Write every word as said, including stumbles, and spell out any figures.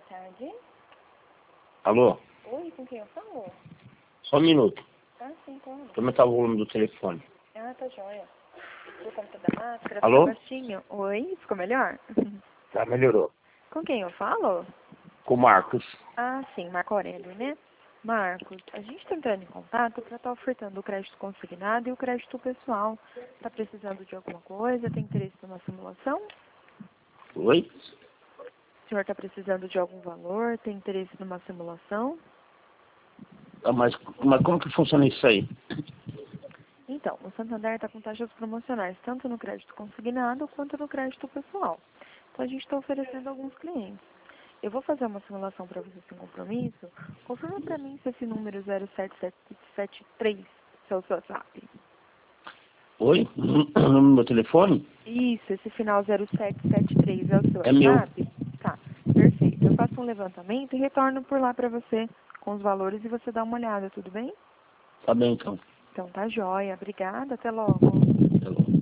boa tarde. Alô? Oi, com quem eu falo? Só um minuto. Ah, sim, claro. Aumentar o volume do telefone. Ah, tá joia. Por conta da máscara, Alô? tá baixinho. Oi, ficou melhor? Já melhorou. Com quem eu falo? Com o Marcos. Ah, sim, Marco Aurélio, né? Marcos, a gente está entrando em contato para estar ofertando o crédito consignado e o crédito pessoal. Está precisando de alguma coisa? Tem interesse numa simulação? Oi? O senhor está precisando de algum valor? Tem interesse numa simulação? Ah, mas, mas como que funciona isso aí? Então, o Santander está com taxas promocionais, tanto no crédito consignado quanto no crédito pessoal. Então, a gente está oferecendo a alguns clientes. Eu vou fazer uma simulação para você sem compromisso. Confirma para mim se esse número zero sete sete sete três é o seu WhatsApp. Oi? O número do meu telefone? Isso, esse final zero sete sete três é o seu É meu. WhatsApp? Tá, perfeito. Eu faço um levantamento e retorno por lá para você com os valores e você dá uma olhada, tudo bem? Tá bem, então. Então tá jóia. Obrigada, até logo. Até logo.